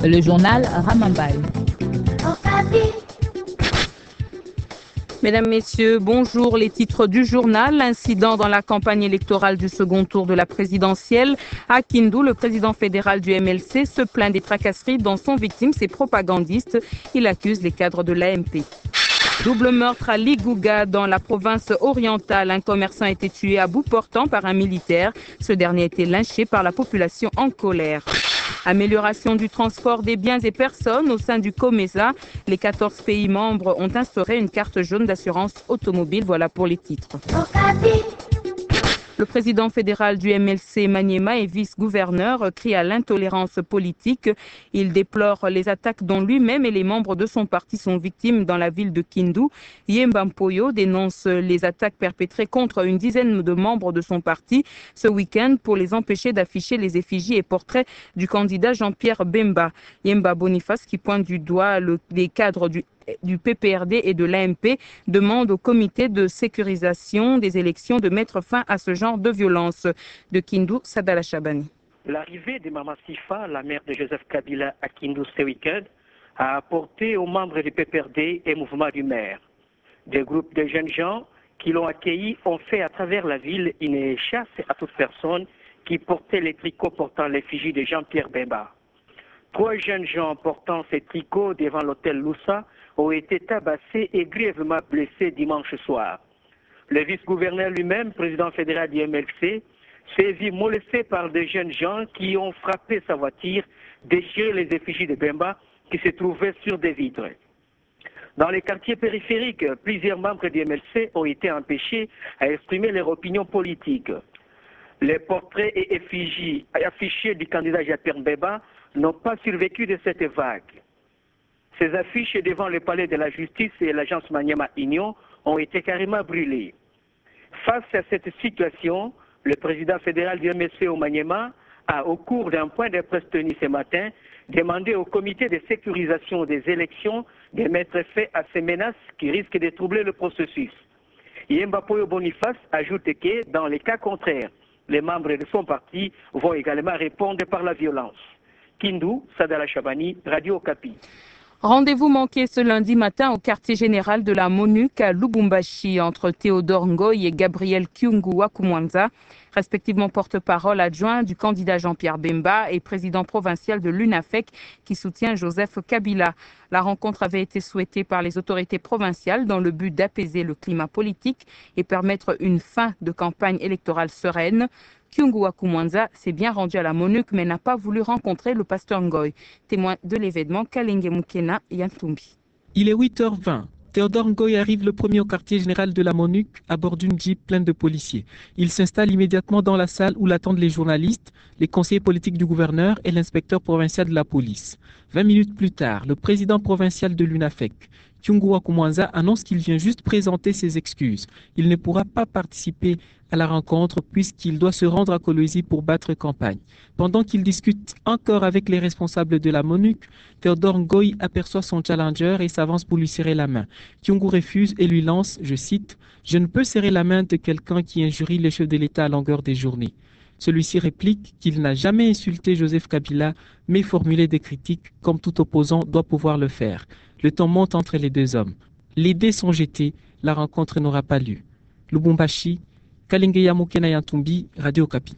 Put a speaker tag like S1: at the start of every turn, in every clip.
S1: Le journal Ramambal.
S2: Mesdames, Messieurs, bonjour. Les titres du journal. L'incident dans la campagne électorale du second tour de la présidentielle. À Kindu, le président fédéral du MLC se plaint des tracasseries dont sont victimes ses propagandistes. Il accuse les cadres de l'AMP. Double meurtre à Ligouga, dans la province orientale. Un commerçant a été tué à bout portant par un militaire. Ce dernier a été lynché par la population en colère. Amélioration du transport des biens et personnes au sein du COMESA. Les 14 pays membres ont instauré une carte jaune d'assurance automobile. Voilà pour les titres. Le président fédéral du MLC, Maniema, et vice-gouverneur crie à l'intolérance politique. Il déplore les attaques dont lui-même et les membres de son parti sont victimes dans la ville de Kindu. Yemba Mpoyo dénonce les attaques perpétrées contre une dizaine de membres de son parti ce week-end pour les empêcher d'afficher les effigies et portraits du candidat Jean-Pierre Bemba. Yemba Boniface, qui pointe du doigt les cadres du PPRD et de l'AMP, demande au comité de sécurisation des élections de mettre fin à ce genre de violence. De Kindu, Sadala Chabani.
S3: L'arrivée de Mama Sifa, la mère de Joseph Kabila à Kindu ce week-end, a apporté aux membres du PPRD et mouvement du maire. Des groupes de jeunes gens qui l'ont accueilli ont fait à travers la ville une chasse à toute personne qui portait les tricots portant l'effigie de Jean-Pierre Bemba. 3 jeunes gens portant ces tricots devant l'hôtel Loussa ont été tabassés et grièvement blessés dimanche soir. Le vice-gouverneur lui-même, président fédéral du MLC, s'est vu molesté par des jeunes gens qui ont frappé sa voiture, déchiré les effigies de Bemba qui se trouvaient sur des vitres. Dans les quartiers périphériques, plusieurs membres du MLC ont été empêchés à exprimer leur opinion politique. Les portraits et effigies affichés du candidat Jean-Pierre Bemba n'ont pas survécu de cette vague. Ces affiches devant le palais de la justice et l'agence Maniema Union ont été carrément brûlées. Face à cette situation, le président fédéral du MLC au Maniema a, au cours d'un point de presse tenu ce matin, demandé au comité de sécurisation des élections de mettre fin à ces menaces qui risquent de troubler le processus. Yemba Poyo Boniface ajoute que, dans les cas contraires, les membres de son parti vont également répondre par la violence. Kindu, Sadala Chabani, Radio Okapi.
S2: Rendez-vous manqué ce lundi matin au quartier général de la MONUC à Lubumbashi entre Théodore Ngoy et Gabriel Kyungu Wakumwanza, respectivement porte-parole adjoint du candidat Jean-Pierre Bemba et président provincial de l'UNAFEC qui soutient Joseph Kabila. La rencontre avait été souhaitée par les autorités provinciales dans le but d'apaiser le climat politique et permettre une fin de campagne électorale sereine. Kyungu Wakumwanza s'est bien rendu à la MONUC mais n'a pas voulu rencontrer le pasteur Ngoy. Témoin de l'événement, Kalenge Mukena Yantumbi.
S4: Il est 8h20. Théodore Ngoy arrive le premier au quartier général de la MONUC à bord d'une jeep pleine de policiers. Il s'installe immédiatement dans la salle où l'attendent les journalistes, les conseillers politiques du gouverneur et l'inspecteur provincial de la police. 20 minutes plus tard, le président provincial de l'UNAFEC, Kyungu Wakumwanza, annonce qu'il vient juste présenter ses excuses. Il ne pourra pas participer à la rencontre puisqu'il doit se rendre à Kolwezi pour battre campagne. Pendant qu'il discute encore avec les responsables de la MONUC, Théodore Ngoy aperçoit son challenger et s'avance pour lui serrer la main. Kyungu refuse et lui lance, je cite, « Je ne peux serrer la main de quelqu'un qui injurie le chef de l'État à longueur des journées. » Celui-ci réplique qu'il n'a jamais insulté Joseph Kabila, mais formulé des critiques comme tout opposant doit pouvoir le faire. Le temps monte entre les deux hommes. Les dés sont jetés, la rencontre n'aura pas lieu. Lubumbashi, Kalingeya Mukena Yantumbi, Radio Okapi.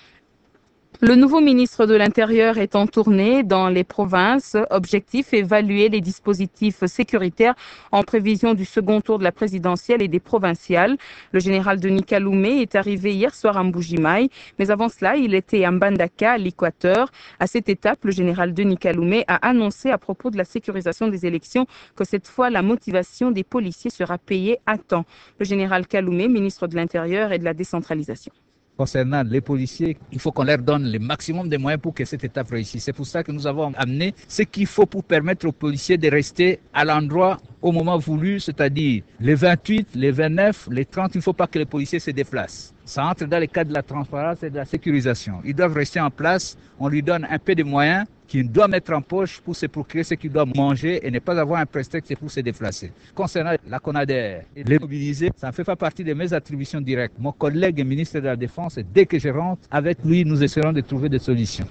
S2: Le nouveau ministre de l'Intérieur est en tournée dans les provinces. Objectif, évaluer les dispositifs sécuritaires en prévision du second tour de la présidentielle et des provinciales. Le général Denis Kaloumé est arrivé hier soir à Mbujimaï, mais avant cela, il était à Mbandaka, à l'Équateur. À cette étape, le général Denis Kaloumé a annoncé à propos de la sécurisation des élections que cette fois, la motivation des policiers sera payée à temps. Le général Kaloumé, ministre de l'Intérieur et de la décentralisation.
S5: Concernant les policiers, il faut qu'on leur donne le maximum de moyens pour que cette étape réussisse. C'est pour ça que nous avons amené ce qu'il faut pour permettre aux policiers de rester à l'endroit au moment voulu, c'est-à-dire les 28, les 29, les 30, il ne faut pas que les policiers se déplacent. Ça entre dans le cadre de la transparence et de la sécurisation. Ils doivent rester en place, on lui donne un peu de moyens qu'il doit mettre en poche pour se procurer ce qu'il doit manger et ne pas avoir un prétexte pour se déplacer. Concernant la CONADER, les mobiliser, ça ne fait pas partie de mes attributions directes. Mon collègue ministre de la Défense, dès que je rentre avec lui, nous essaierons de trouver des solutions.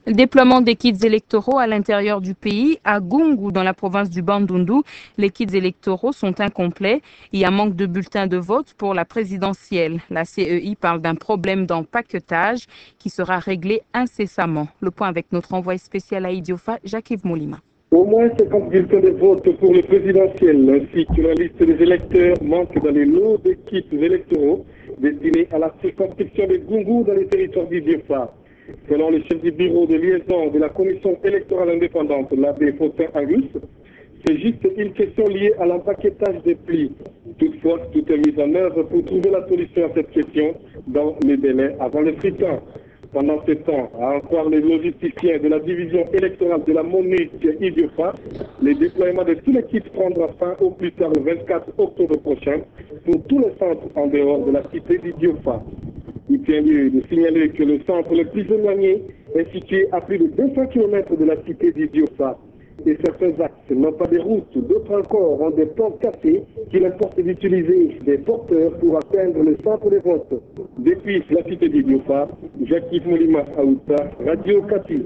S2: Le déploiement des kits électoraux à l'intérieur du pays, à Gungu, dans la province du Bandundu, les kits électoraux sont incomplets. Il y a manque de bulletins de vote pour la présidentielle. La CEI parle d'un problème d'empaquetage qui sera réglé incessamment. Le point avec notre envoyé spécial à Idiofa, Jacques-Yves Molima.
S1: Au moins 50 bulletins de vote pour le présidentiel ainsi que la liste des électeurs manquent dans les lots de kits électoraux destinés à la circonscription de Gungu dans les territoires d'Idiofa. Selon le chef du bureau de liaison de la commission électorale indépendante, l'abbé Faustin Angus, c'est juste une question liée à l'empaquetage des plis. Toutefois, tout est mis en œuvre pour trouver la solution à cette question dans les délais avant le scrutin. Pendant ce temps, à en croire les logisticiens de la division électorale de la MONUC Idiofa, le déploiement de tous les kits prendra fin au plus tard le 24 octobre prochain pour tous les centres en dehors de la cité d'Idiofa. Il tient lieu de signaler que le centre le plus éloigné est situé à plus de 200 km de la cité d'Idiofa. Et certains axes n'ont pas de routes, d'autres encore ont des portes cassées qu'il importe d'utiliser des porteurs pour atteindre le centre de vote. Depuis la cité d'Idiofa, Jacques-Yves Molima Aouta, Radio Okapi.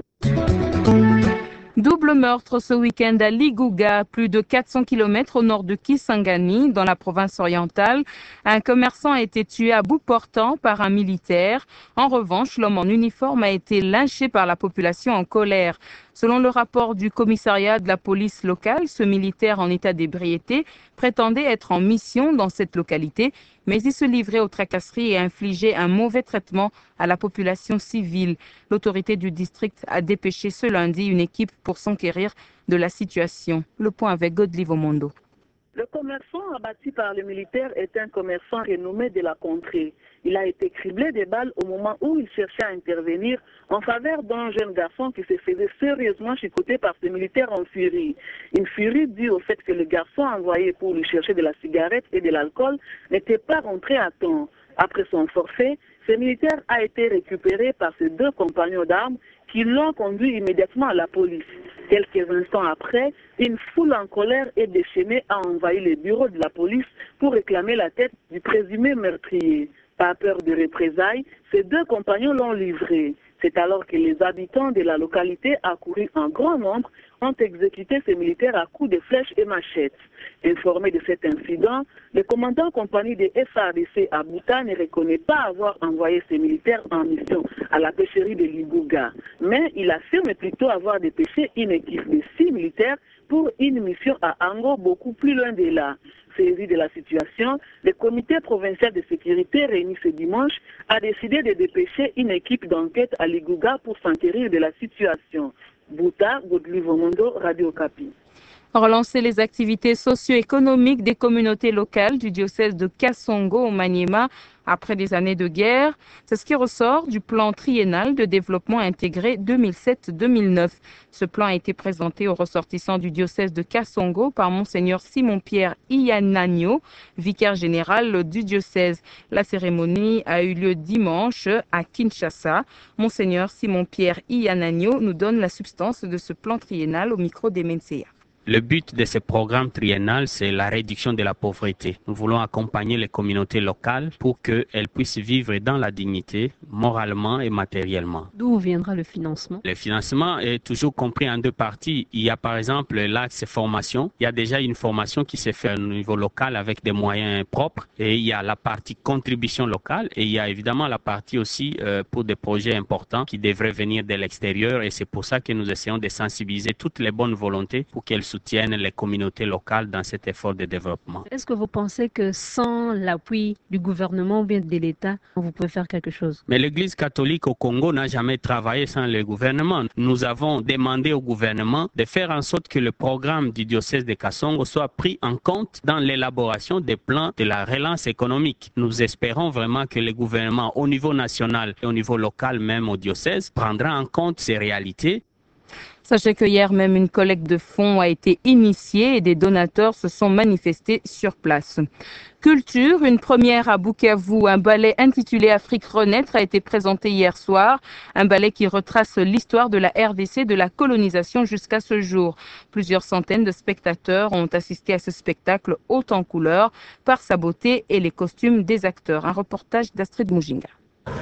S2: Double meurtre ce week-end à Liguga, plus de 400 km au nord de Kisangani, dans la province orientale. Un commerçant a été tué à bout portant par un militaire. En revanche, l'homme en uniforme a été lynché par la population en colère. Selon le rapport du commissariat de la police locale, ce militaire en état d'ébriété prétendait être en mission dans cette localité, mais il se livrait aux tracasseries et infligeait un mauvais traitement à la population civile. L'autorité du district a dépêché ce lundi une équipe pour s'enquérir de la situation. Le point avec Godlive Omondo.
S6: Le commerçant abattu par le militaire est un commerçant renommé de la contrée. Il a été criblé de balles au moment où il cherchait à intervenir en faveur d'un jeune garçon qui se faisait sérieusement chicoter par ce militaire en furie. Une furie due au fait que le garçon envoyé pour lui chercher de la cigarette et de l'alcool n'était pas rentré à temps. Après son forfait, ce militaire a été récupéré par ses deux compagnons d'armes qui l'ont conduit immédiatement à la police. Quelques instants après, une foule en colère et déchaînée a envahi les bureaux de la police pour réclamer la tête du présumé meurtrier. Pas peur de représailles, ces deux compagnons l'ont livré. C'est alors que les habitants de la localité, accourus en grand nombre, ont exécuté ces militaires à coups de flèches et machettes. Informé de cet incident, le commandant compagnie de FARDC à Bouta ne reconnaît pas avoir envoyé ces militaires en mission à la pêcherie de Liguga, mais il affirme plutôt avoir dépêché une équipe de 6 militaires pour une mission à Ango, beaucoup plus loin de là. Saisi de la situation, le comité provincial de sécurité réuni ce dimanche a décidé de dépêcher une équipe d'enquête à Liguga pour s'enquérir de la situation. Bouta, Godlive Omondo, Radio Okapi.
S2: Relancer les activités socio-économiques des communautés locales du diocèse de Kasongo au Maniema après des années de guerre. C'est ce qui ressort du plan triennal de développement intégré 2007-2009. Ce plan a été présenté aux ressortissants du diocèse de Kasongo par Monseigneur Simon-Pierre Iyanagno, vicaire général du diocèse. La cérémonie a eu lieu dimanche à Kinshasa. Monseigneur Simon-Pierre Iyanagno nous donne la substance de ce plan triennal au micro d'Emensea.
S7: Le but de ce programme triennal, c'est la réduction de la pauvreté. Nous voulons accompagner les communautés locales pour qu'elles puissent vivre dans la dignité, moralement et matériellement.
S8: D'où viendra le financement?
S7: Le financement est toujours compris en deux parties. Il y a par exemple l'axe formation. Il y a déjà une formation qui s'est faite au niveau local avec des moyens propres. Et il y a la partie contribution locale. Et il y a évidemment la partie aussi pour des projets importants qui devraient venir de l'extérieur. Et c'est pour ça que nous essayons de sensibiliser toutes les bonnes volontés pour qu'elles soutiennent les communautés locales dans cet effort de développement.
S8: Est-ce que vous pensez que sans l'appui du gouvernement ou bien de l'État, vous pouvez faire quelque chose?
S7: Mais l'Église catholique au Congo n'a jamais travaillé sans le gouvernement. Nous avons demandé au gouvernement de faire en sorte que le programme du diocèse de Kasongo soit pris en compte dans l'élaboration des plans de la relance économique. Nous espérons vraiment que le gouvernement au niveau national et au niveau local, même au diocèse, prendra en compte ces réalités.
S2: Sachez que hier même une collecte de fonds a été initiée et des donateurs se sont manifestés sur place. Culture, une première à Bukavu, un ballet intitulé Afrique Renaître a été présenté hier soir. Un ballet qui retrace l'histoire de la RDC de la colonisation jusqu'à ce jour. Plusieurs centaines de spectateurs ont assisté à ce spectacle haut en couleur par sa beauté et les costumes des acteurs. Un reportage d'Astrid Moujinga.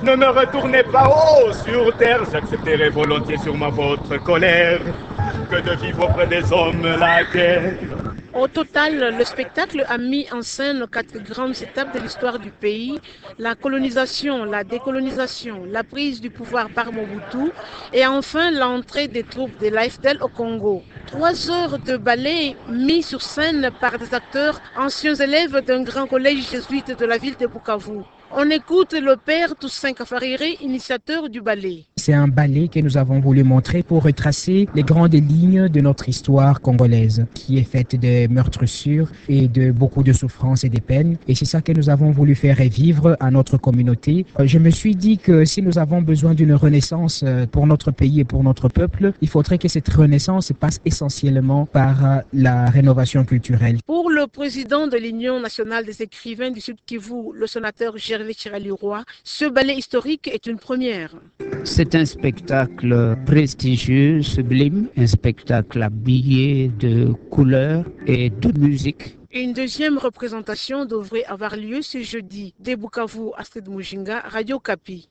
S9: Ne me retournez pas haut sur terre, j'accepterai volontiers sûrement votre colère que de vivre auprès des hommes la guerre.
S10: Au total, le spectacle a mis en scène 4 grandes étapes de l'histoire du pays: la colonisation, la décolonisation, la prise du pouvoir par Mobutu et enfin l'entrée des troupes de l'AFDL au Congo. 3 heures de ballet mis sur scène par des acteurs anciens élèves d'un grand collège jésuite de la ville de Bukavu. On écoute le père Toussaint Kafarire, initiateur du ballet.
S11: C'est un ballet que nous avons voulu montrer pour retracer les grandes lignes de notre histoire congolaise, qui est faite de meurtrissures et de beaucoup de souffrances et de peines. Et c'est ça que nous avons voulu faire revivre à notre communauté. Je me suis dit que si nous avons besoin d'une renaissance pour notre pays et pour notre peuple, il faudrait que cette renaissance passe essentiellement par la rénovation culturelle.
S10: Pour le président de l'Union nationale des écrivains du Sud Kivu, le sénateur Gervais Chirali-Roy, ce ballet historique est une première.
S12: C'est un spectacle prestigieux, sublime, un spectacle habillé de couleurs et de musique.
S10: Une deuxième représentation devrait avoir lieu ce jeudi. De Bukavu, Astrid Mujinga, Radio Kapi.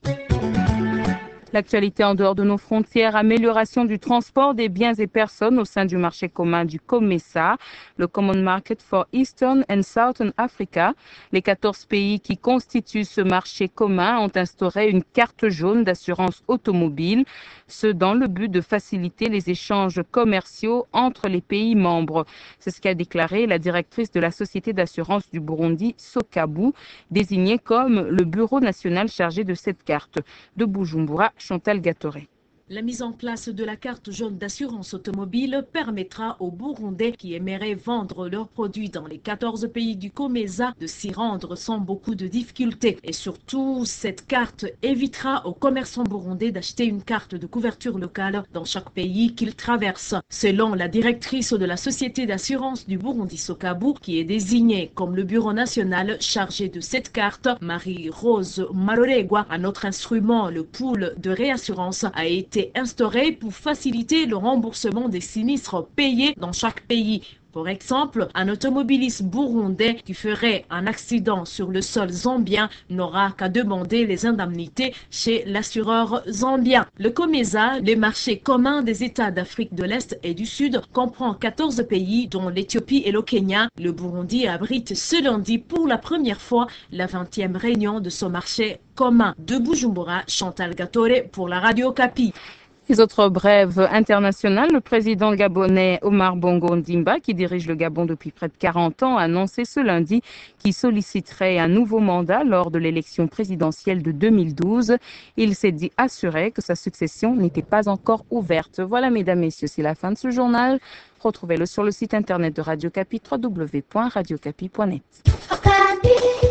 S2: L'actualité en dehors de nos frontières, amélioration du transport des biens et personnes au sein du marché commun du COMESA, le Common Market for Eastern and Southern Africa. Les 14 pays qui constituent ce marché commun ont instauré une carte jaune d'assurance automobile, ce dans le but de faciliter les échanges commerciaux entre les pays membres. C'est ce qu'a déclaré la directrice de la société d'assurance du Burundi, Sokabu, désignée comme le bureau national chargé de cette carte. De Bujumbura, Chantal Gatoré.
S13: La mise en place de la carte jaune d'assurance automobile permettra aux Burundais qui aimeraient vendre leurs produits dans les 14 pays du COMESA de s'y rendre sans beaucoup de difficultés. Et surtout, cette carte évitera aux commerçants burundais d'acheter une carte de couverture locale dans chaque pays qu'ils traversent. Selon la directrice de la société d'assurance du Burundi, Sokabu, qui est désignée comme le bureau national chargé de cette carte, Marie-Rose Maroregwa, un autre instrument, le pool de réassurance, a été instauré pour faciliter le remboursement des sinistres payés dans chaque pays. Par exemple, un automobiliste burundais qui ferait un accident sur le sol zambien n'aura qu'à demander les indemnités chez l'assureur zambien. Le COMESA, le marché commun des États d'Afrique de l'Est et du Sud, comprend 14 pays dont l'Éthiopie et le Kenya. Le Burundi abrite ce lundi pour la première fois la 20e réunion de ce marché commun. De Bujumbura, Chantal Gatoré pour la Radio Kapi.
S2: Les autres brèves internationales, le président gabonais Omar Bongo Ondimba, qui dirige le Gabon depuis près de 40 ans, a annoncé ce lundi qu'il solliciterait un nouveau mandat lors de l'élection présidentielle de 2012. Il s'est dit assuré que sa succession n'était pas encore ouverte. Voilà, mesdames, messieurs, c'est la fin de ce journal. Retrouvez-le sur le site internet de Radio Kapi, www.radiokapi.net.